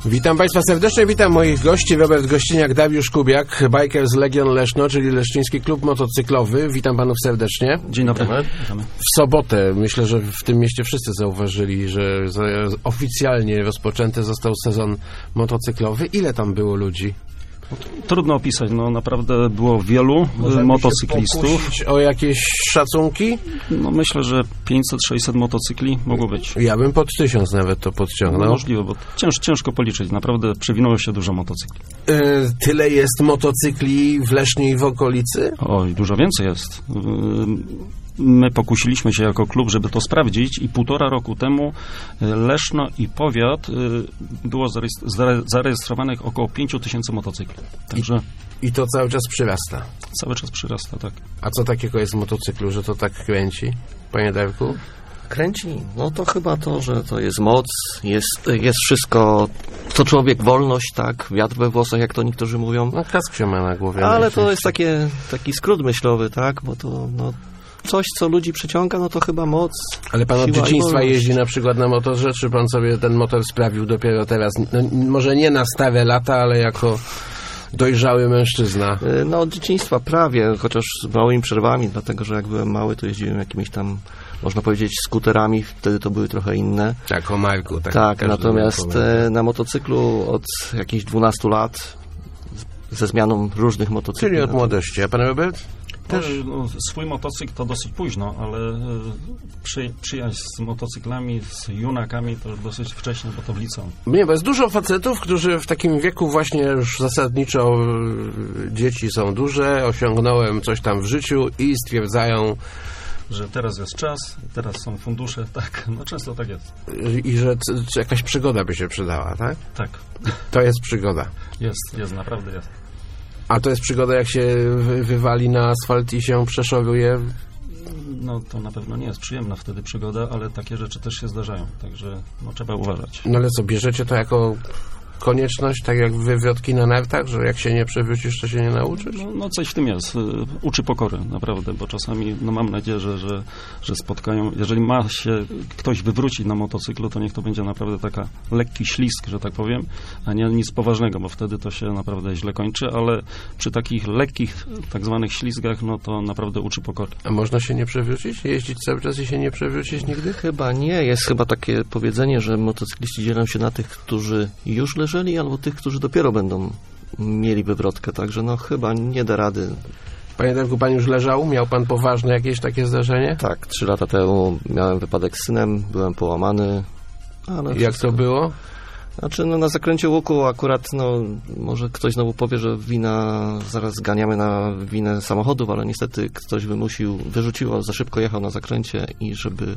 Witam Państwa serdecznie, witam moich gości, Robert Gościniak, Dariusz Kubiak, Bikers Legion Leszno, czyli Leszczyński Klub Motocyklowy. Witam Panów serdecznie. Dzień dobry. W sobotę, myślę, że w tym mieście wszyscy zauważyli, że oficjalnie rozpoczęty został sezon motocyklowy. Ile tam było ludzi? Trudno opisać, naprawdę było wielu motocyklistów. O jakieś szacunki? Myślę, że 500-600 motocykli mogło być. Ja bym pod 1000 nawet to podciągnął. Możliwe, bo ciężko policzyć. Naprawdę przewinęło się dużo motocykli. Tyle jest motocykli w Lesznie i w okolicy? Oj, dużo więcej jest. My pokusiliśmy się jako klub, żeby to sprawdzić i 1,5 roku temu Leszno i powiat było zarejestrowanych około 5000 motocykli. Także I to cały czas przyrasta? Cały czas przyrasta, tak. A co takiego jest w motocyklu, że to tak kręci, panie Darku? Kręci? To chyba to, że to jest moc, jest wszystko, co człowiek, wolność, tak, wiatr we włosach, jak to niektórzy mówią. Kask się ma na głowie. Ale to jest taki skrót myślowy, tak, bo to, coś, co ludzi przyciąga, to chyba moc. Ale pan od dzieciństwa jeździ na przykład na motorze, czy pan sobie ten motor sprawił dopiero teraz? Może nie na stare lata, ale jako dojrzały mężczyzna. Od dzieciństwa prawie, chociaż z małymi przerwami, dlatego, że jak byłem mały, to jeździłem jakimiś tam, można powiedzieć, skuterami, wtedy to były trochę inne. Tak, o Marku. Tak, natomiast na motocyklu od jakichś 12 lat, ze zmianą różnych motocykli. Czyli od młodości. A pan Robert? Też swój motocykl to dosyć późno, ale przyjaźń z motocyklami, z junakami to już dosyć wcześnie, bo to w liceum. Nie, bo jest dużo facetów, którzy w takim wieku właśnie już zasadniczo dzieci są duże, osiągnąłem coś tam w życiu i stwierdzają, że teraz jest czas, teraz są fundusze, tak, często tak jest. I że jakaś przygoda by się przydała, tak? Tak. To jest przygoda. Jest, naprawdę jest. A to jest przygoda, jak się wywali na asfalt i się przeszoruje? To na pewno nie jest przyjemna wtedy przygoda, ale takie rzeczy też się zdarzają, także trzeba uważać. Ale co, bierzecie to jako konieczność, tak jak wywrotki na nartach, że jak się nie przewrócisz, to się nie nauczysz? Coś w tym jest. Uczy pokory, naprawdę, bo czasami, mam nadzieję, że spotkają, jeżeli ma się ktoś wywrócić na motocyklu, to niech to będzie naprawdę taka lekki ślizg, że tak powiem, a nie nic poważnego, bo wtedy to się naprawdę źle kończy, ale przy takich lekkich, tak zwanych ślizgach, to naprawdę uczy pokory. A można się nie przewrócić? Jeździć cały czas i się nie przewrócić nigdy? Chyba nie. Jest chyba takie powiedzenie, że motocykliści dzielą się na tych, którzy już leżeli, albo tych, którzy dopiero będą mieli wywrotkę, także chyba nie da rady. Panie Darku, pan już leżał? Miał pan poważne jakieś takie zdarzenie? Tak, 3 lata temu miałem wypadek z synem, byłem połamany. Ale jak to było? Na zakręcie łuku akurat, może ktoś znowu powie, że zaraz ganiamy na winę samochodów, ale niestety ktoś wyrzucił, za szybko jechał na zakręcie i żeby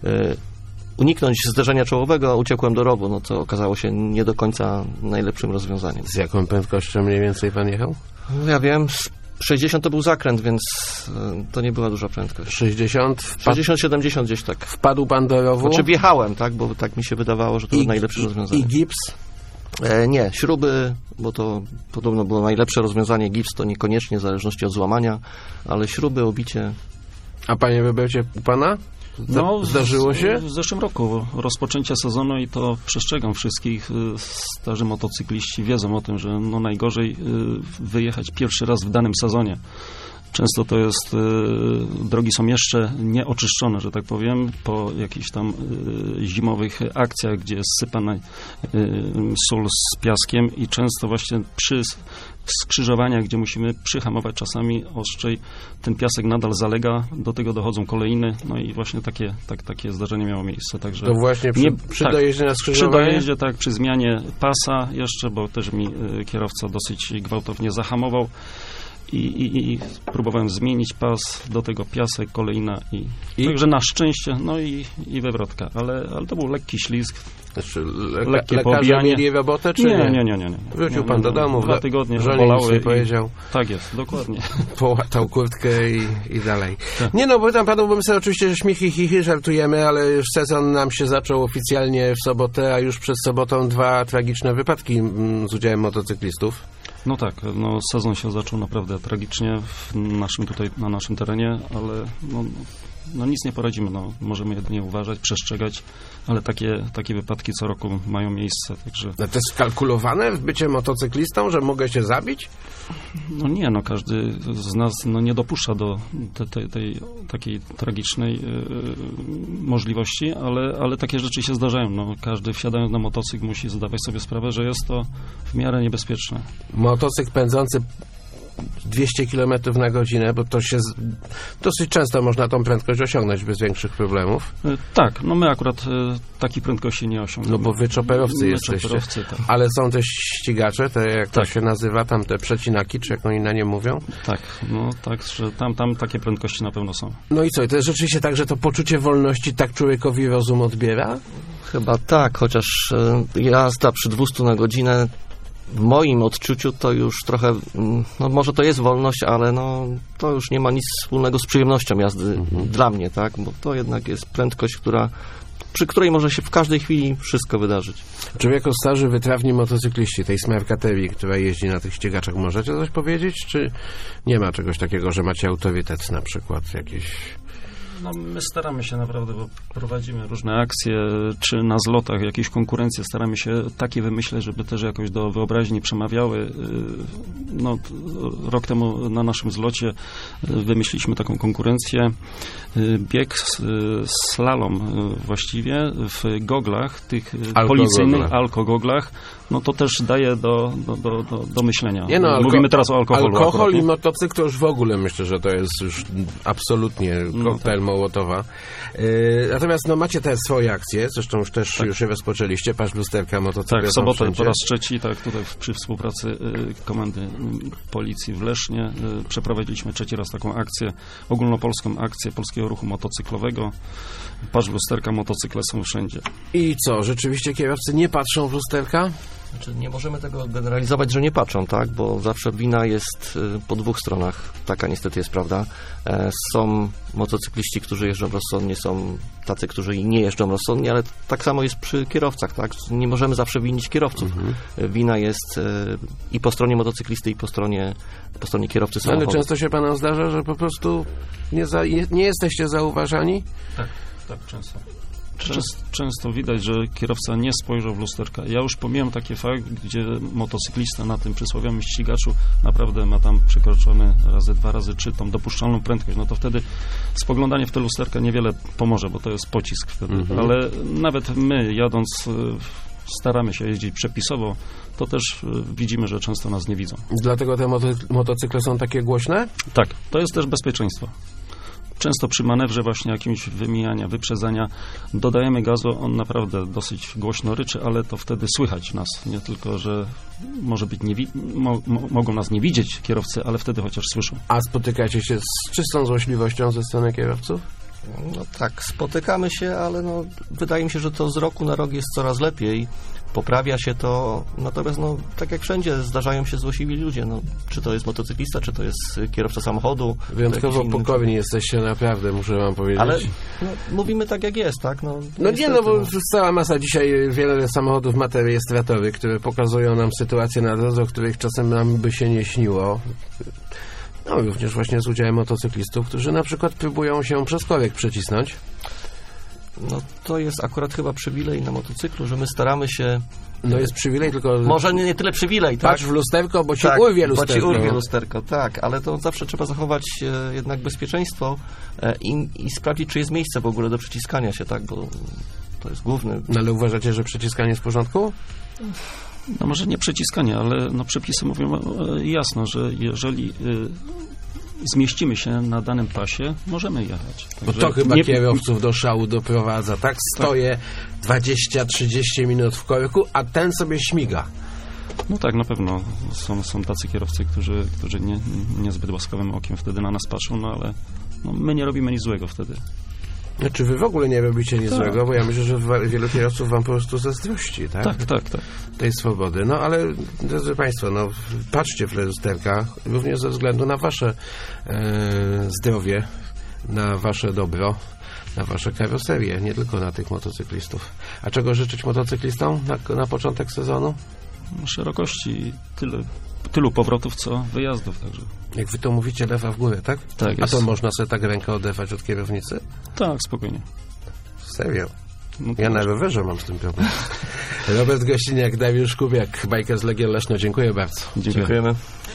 uniknąć zderzenia czołowego, uciekłem do rowu, co okazało się nie do końca najlepszym rozwiązaniem. Z jaką prędkością mniej więcej pan jechał? Ja wiem, 60 to był zakręt, więc to nie była duża prędkość. 60? 60-70 gdzieś tak. Wpadł pan do rowu? Wjechałem, tak, bo tak mi się wydawało, że to najlepsze rozwiązanie. I gips? Nie, śruby, bo to podobno było najlepsze rozwiązanie. Gips to niekoniecznie, w zależności od złamania, ale śruby, obicie. A panie Robercie, u pana? Zdarzyło się? W zeszłym roku rozpoczęcie sezonu i to przestrzegam wszystkich. Starzy motocykliści wiedzą o tym, że najgorzej wyjechać pierwszy raz w danym sezonie. Często to jest, drogi są jeszcze nieoczyszczone, że tak powiem, po jakichś tam zimowych akcjach, gdzie jest sypana sól z piaskiem i często właśnie przy skrzyżowaniach, gdzie musimy przyhamować czasami ostrzej, ten piasek nadal zalega, do tego dochodzą kolejny, i właśnie takie zdarzenie miało miejsce. Także to właśnie przy dojeździe na skrzyżowanie? Przy dojeździe, tak, przy zmianie pasa jeszcze, bo też mi kierowca dosyć gwałtownie zahamował. I próbowałem zmienić pas, do tego piasek, kolejna i także na szczęście, i wywrotka, ale to był lekki ślizg, Znaczy, lekkie lekarze pobijanie. mieli robotę, czy nie? Wrócił pan do domu, 2 tygodnie żonie bolały nic powiedział. Tak jest, dokładnie. Połatał kurtkę i dalej. Tak. Nie bo tam padłbym sobie oczywiście śmichy, chichy, żartujemy, ale już sezon nam się zaczął oficjalnie w sobotę, a już przed sobotą 2 tragiczne wypadki z udziałem motocyklistów. No tak, no sezon się zaczął naprawdę tragicznie na naszym terenie, ale no nic nie poradzimy, no możemy jedynie uważać, przestrzegać, ale takie wypadki co roku mają miejsce, także... No to jest wkalkulowane w bycie motocyklistą, że mogę się zabić? No nie, no każdy z nas nie dopuszcza do tej takiej tragicznej możliwości, ale takie rzeczy się zdarzają, no każdy wsiadając na motocykl musi zdawać sobie sprawę, że jest to w miarę niebezpieczne. Motocykl pędzący 200 km na godzinę, bo to się dosyć często można tą prędkość osiągnąć bez większych problemów. Tak, no my akurat takiej prędkości nie osiągniemy. No bo wy czoperowcy jesteście. Tak. Ale są też ścigacze, te jak to się nazywa, tam te przecinaki, czy jak oni na nie mówią? Tak, no tak, że tam takie prędkości na pewno są. No i co, to jest rzeczywiście tak, że to poczucie wolności tak człowiekowi rozum odbiera? Chyba tak, chociaż jazda przy 200 na godzinę w moim odczuciu to już trochę, no może to jest wolność, ale no to już nie ma nic wspólnego z przyjemnością jazdy dla mnie, tak, bo to jednak jest prędkość, przy której może się w każdej chwili wszystko wydarzyć. Czy jako starzy, wytrawni motocykliści tej smarkaterii, która jeździ na tych ścigaczach, możecie coś powiedzieć, czy nie ma czegoś takiego, że macie autorytet na przykład jakiś... No my staramy się naprawdę, bo prowadzimy różne akcje, czy na zlotach, jakieś konkurencje, staramy się takie wymyśleć, żeby też jakoś do wyobraźni przemawiały. No, rok temu na naszym zlocie wymyśliliśmy taką konkurencję, bieg slalom właściwie w goglach, tych policyjnych alkogoglach. No to też daje do myślenia. Nie no, mówimy teraz o alkoholu. Alkohol i motocykl to już w ogóle myślę, że to jest już absolutnie koktajl Mołotowa. Natomiast no macie te swoje akcje, zresztą już też już je rozpoczęliście, Patrz lusterka, motocykle. Tak, w sobotę po raz trzeci, tak tutaj przy współpracy Komendy Policji w Lesznie przeprowadziliśmy trzeci raz taką akcję, ogólnopolską akcję Polskiego Ruchu Motocyklowego. Patrz lusterka, motocykle są wszędzie. I co, rzeczywiście kierowcy nie patrzą w lusterka? Znaczy, nie możemy tego generalizować, że nie patrzą, tak? Bo zawsze wina jest po dwóch stronach. Taka niestety jest prawda. Są motocykliści, którzy jeżdżą rozsądnie, są tacy, którzy nie jeżdżą rozsądnie, ale tak samo jest przy kierowcach, tak? Nie możemy zawsze winić kierowców. Wina jest i po stronie motocyklisty, i po stronie kierowcy samochodu. Ale często się panom zdarza, że po prostu nie jesteście zauważani? Tak, często. Często widać, że kierowca nie spojrzał w lusterka. Ja już pomijam taki fakt, gdzie motocyklista na tym przysłowiowym ścigaczu naprawdę ma tam przekroczony razy 2, razy 3 tą dopuszczalną prędkość, no to wtedy spoglądanie w te lusterka niewiele pomoże, bo to jest pocisk wtedy. Ale nawet my, jadąc, staramy się jeździć przepisowo, to też widzimy, że często nas nie widzą. Dlatego te motocykle są takie głośne? Tak, to jest też bezpieczeństwo. Często przy manewrze właśnie jakimś wymijania, wyprzedzania dodajemy gazu, on naprawdę dosyć głośno ryczy, ale to wtedy słychać nas. Nie tylko, że może być mogą nas nie widzieć kierowcy, ale wtedy chociaż słyszą. A spotykacie się z czystą złośliwością ze strony kierowców? No tak, spotykamy się, ale no, wydaje mi się, że to z roku na rok jest coraz lepiej. Poprawia się to, natomiast no, tak jak wszędzie zdarzają się złośliwi ludzie, no, czy to jest motocyklista, czy to jest kierowca samochodu. Wyjątkowo pokorni jesteście naprawdę, muszę wam powiedzieć. Ale no, mówimy tak jak jest, tak? No nie, no bo cała masa dzisiaj, wiele samochodów ma te rejestratory, które pokazują nam sytuacje na drodze, o których czasem nam by się nie śniło. No również właśnie z udziałem motocyklistów, którzy na przykład próbują się przez korek przecisnąć. No to jest akurat chyba przywilej na motocyklu, że my staramy się... No jest przywilej, tylko... Może nie tyle przywilej, tak? Patrz w lusterko, bo ci urwie lusterko. Bo ci urwie lusterko, tak, ale to zawsze trzeba zachować jednak bezpieczeństwo i sprawdzić, czy jest miejsce w ogóle do przyciskania się, tak, bo to jest główny... No ale uważacie, że przyciskanie jest w porządku? No może nie przyciskanie, ale no przepisy mówią jasno, że jeżeli zmieścimy się na danym pasie, możemy jechać. Bo to chyba kierowców do szału doprowadza, tak? Stoję 20-30 minut w korku, a ten sobie śmiga. No tak, na pewno są tacy kierowcy, którzy niezbyt łaskawym okiem wtedy na nas patrzą, no ale no, my nie robimy nic złego wtedy. Znaczy wy w ogóle nie robicie nic złego, bo ja myślę, że wielu kierowców wam po prostu zazdrości, tak? Tak. Tej swobody. No ale, drodzy Państwo, no patrzcie w lusterka, również ze względu na wasze zdrowie, na wasze dobro, na wasze karoserie, nie tylko na tych motocyklistów. A czego życzyć motocyklistom na początek sezonu? szerokości tylu powrotów, co wyjazdów. Także. Jak wy to mówicie, lewa w górę, tak? Tak A jest. to można sobie tak rękę oderwać od kierownicy? Tak, spokojnie. Serio? No to Ja na rowerze mam z tym problem. Robert Gościniak, Dariusz Kubiak, Bajka z Legią Leszno. Dziękuję bardzo. Dziękuję. Dziękujemy.